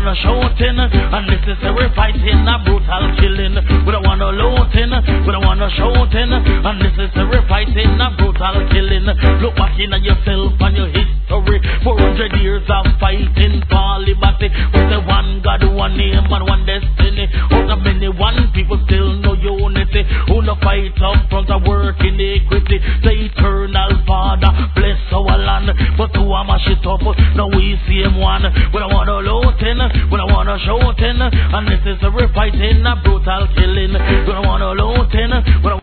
wanna shouting, unnecessary fighting, a brutal killing. We don't wanna looting, we don't wanna shouting, unnecessary fighting, a brutal killing. Look back in at yourself and your history. 400 years of fighting for liberty. With the one God, one name and one destiny. Out of many, one people still no unity. Who no fight up front of work iniquity. The eternal Father bless our land, but who am I shit up? Now we see him one. We don't wanna looting, we don't wanna shouting, unnecessary fighting, a brutal killing. We don't wanna looting, we don't